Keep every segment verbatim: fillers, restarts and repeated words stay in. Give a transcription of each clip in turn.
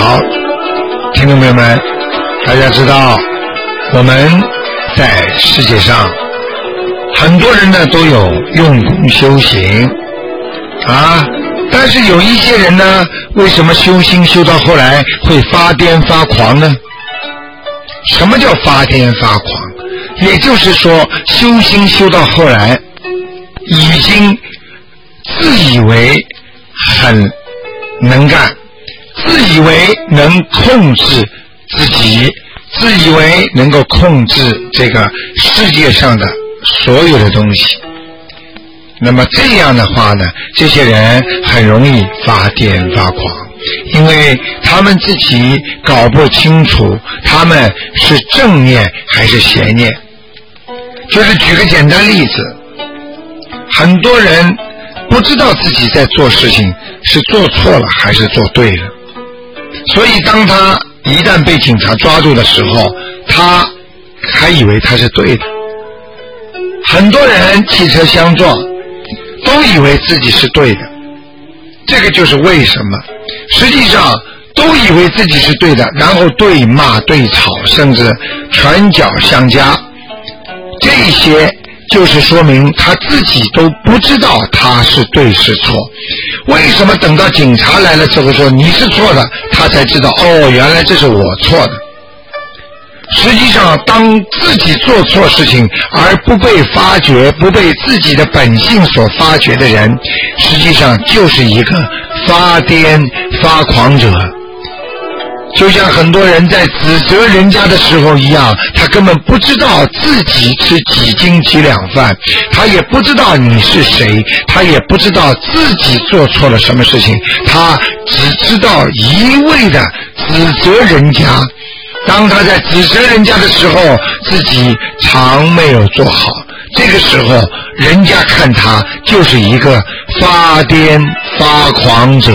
好，听众朋友们，大家知道我们在世界上很多人呢都有用功修行啊，但是有一些人呢，为什么修心修到后来会发癫发狂呢？什么叫发癫发狂？也就是说，修心修到后来已经自以为很能干，自以为能控制自己，自以为能够控制这个世界上的所有的东西。那么这样的话呢，这些人很容易发癫发狂，因为他们自己搞不清楚他们是正念还是邪念。就是举个简单例子，很多人不知道自己在做事情是做错了还是做对了，所以当他一旦被警察抓住的时候，他还以为他是对的。很多人汽车相撞都以为自己是对的，这个就是为什么实际上都以为自己是对的，然后对骂对吵，甚至拳脚相加，这些就是说明他自己都不知道他是对是错。为什么等到警察来了之后说你是错的，他才知道哦，原来这是我错的。实际上当自己做错事情而不被发觉，不被自己的本性所发觉的人，实际上就是一个发癫发狂者。就像很多人在指责人家的时候一样，他根本不知道自己吃几斤几两饭，他也不知道你是谁，他也不知道自己做错了什么事情，他只知道一味的指责人家。当他在指责人家的时候，自己常没有做好，这个时候人家看他就是一个发癫发狂者。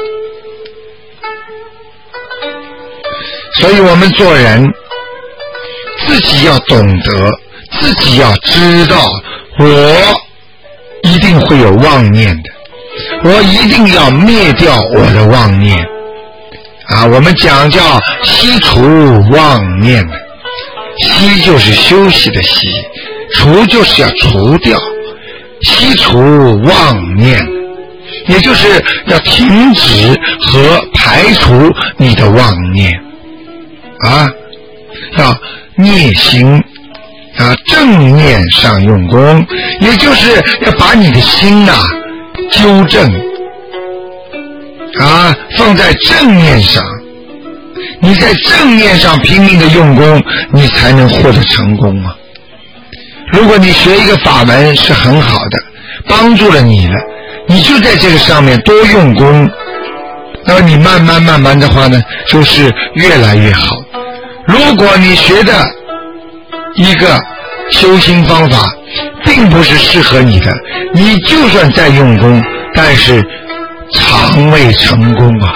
所以我们做人自己要懂得，自己要知道，我一定会有妄念的，我一定要灭掉我的妄念啊！我们讲叫息除妄念的，息就是休息的息，除就是要除掉，息除妄念，也就是要停止和排除你的妄念啊，要念心啊，正念上用功，也就是要把你的心呐、啊、纠正啊，放在正念上。你在正念上拼命的用功，你才能获得成功啊。如果你学一个法门是很好的，帮助了你了，你就在这个上面多用功，那么你慢慢慢慢的话呢，就是越来越好。如果你学的一个修心方法并不是适合你的，你就算再用功，但是常未成功啊。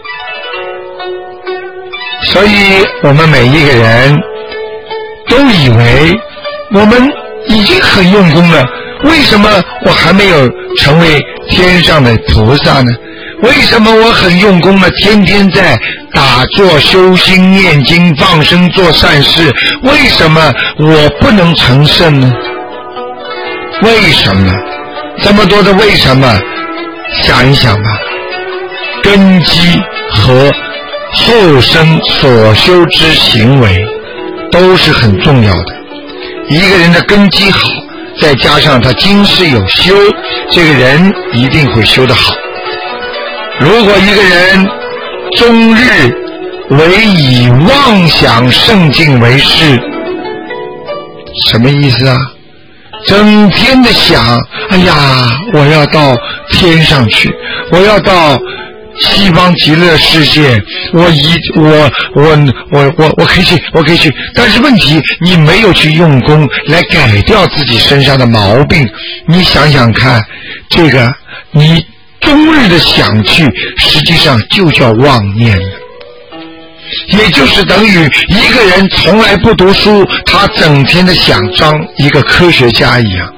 所以我们每一个人都以为我们已经很用功了，为什么我还没有成为天上的菩萨呢？为什么我很用功了，天天在打坐修心念经放生做善事，为什么我不能成圣呢？为什么？这么多的为什么，想一想吧。根基和后生所修之行为都是很重要的。一个人的根基好，再加上他今世有修，这个人一定会修得好。如果一个人终日唯以妄想圣境为事，什么意思啊？整天的想，哎呀，我要到天上去，我要到西方极乐世界，我一我我我我我可以去，我可以去。但是问题，你没有去用功来改掉自己身上的毛病。你想想看，这个你终日的想去，实际上就叫妄念了。也就是等于一个人从来不读书，他整天的想当一个科学家一样。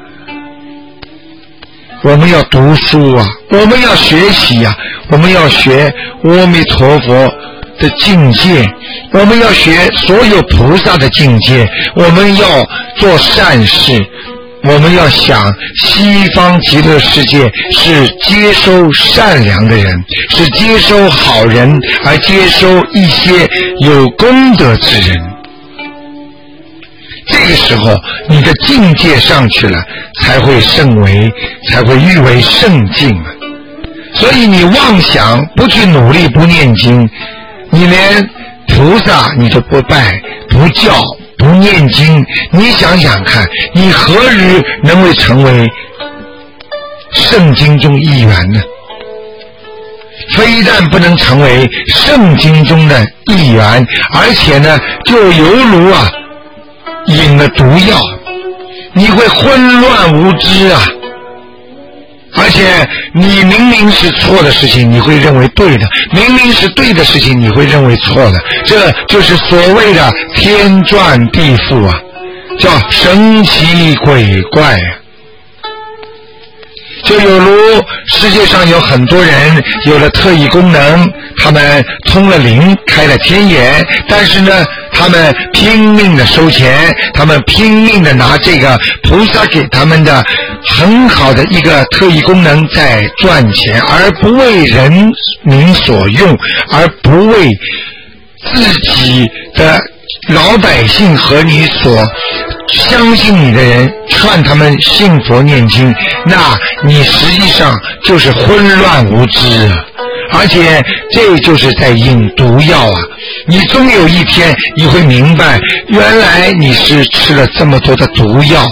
我们要读书啊，我们要学习啊，我们要学阿弥陀佛的境界，我们要学所有菩萨的境界，我们要做善事，我们要想西方极乐世界是接收善良的人，是接收好人，而接收一些有功德之人。这个时候你的境界上去了，才会升为，才会誉为圣境啊。所以你妄想不去努力，不念经，你连菩萨你都不拜不教不念经，你想想看，你何日能会成为圣经中一员呢？非但不能成为圣经中的一员，而且呢就犹如啊饮了毒药，你会混乱无知啊。而且你明明是错的事情你会认为对的，明明是对的事情你会认为错的，这就是所谓的天转地覆啊，叫神奇鬼怪啊。就有如世界上有很多人有了特异功能，他们通了灵，开了天眼，但是呢他们拼命的收钱，他们拼命的拿这个菩萨给他们的很好的一个特异功能在赚钱，而不为人民所用，而不为自己的老百姓和你所相信你的人劝他们信佛念经，那你实际上就是混乱无知啊，而且这就是在饮毒药啊。你终有一天你会明白，原来你是吃了这么多的毒药，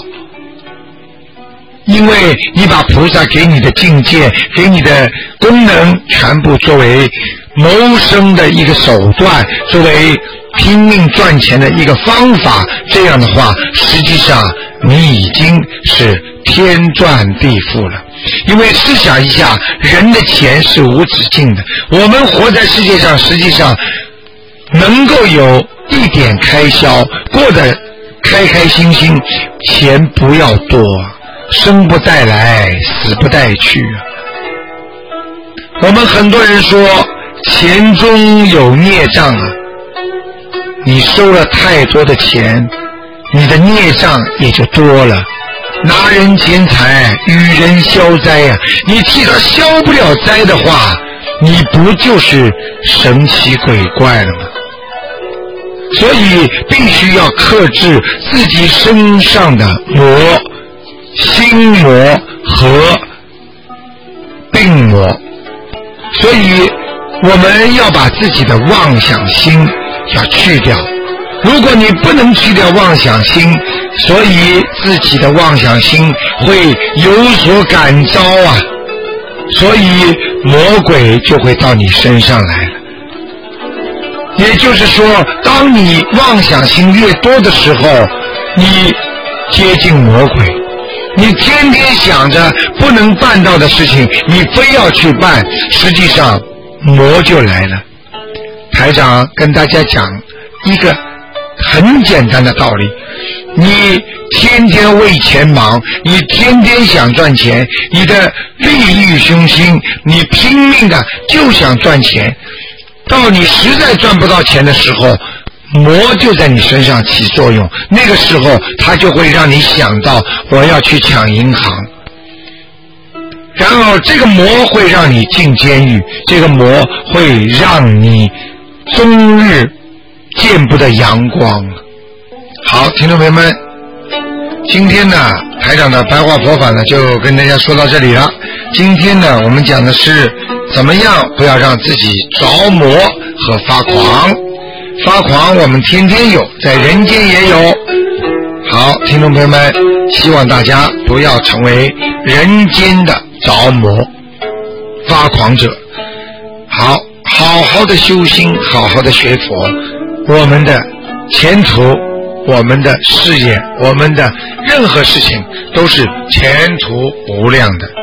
因为你把菩萨给你的境界，给你的功能全部作为谋生的一个手段，作为拼命赚钱的一个方法，这样的话实际上你已经是天转地覆了。因为试想一下，人的钱是无止境的，我们活在世界上实际上能够有一点开销，过得开开心心，钱不要多，生不带来死不带去啊。我们很多人说钱中有孽障啊，你收了太多的钱，你的孽障也就多了。拿人钱财与人消灾啊，你替他消不了灾的话，你不就是神奇鬼怪了吗？所以必须要克制自己身上的魔，心魔和病魔。所以我们要把自己的妄想心要去掉，如果你不能去掉妄想心，所以自己的妄想心会有所感召啊，所以魔鬼就会到你身上来了。也就是说，当你妄想心越多的时候，你接近魔鬼，你天天想着不能办到的事情你非要去办，实际上魔就来了。台长跟大家讲一个很简单的道理，你天天为钱忙，你天天想赚钱，你的利欲熏心，你拼命的就想赚钱，到你实在赚不到钱的时候，魔就在你身上起作用，那个时候他就会让你想到我要去抢银行，然后这个魔会让你进监狱，这个魔会让你终日见不得阳光。好，听众朋友们，今天呢台长的白话佛法呢就跟大家说到这里了。今天呢我们讲的是怎么样不要让自己着魔和发狂。发狂我们天天有，在人间也有。好，听众朋友们，希望大家不要成为人间的着魔发狂者。好好好的修心，好好的学佛，我们的前途，我们的事业，我们的任何事情都是前途无量的。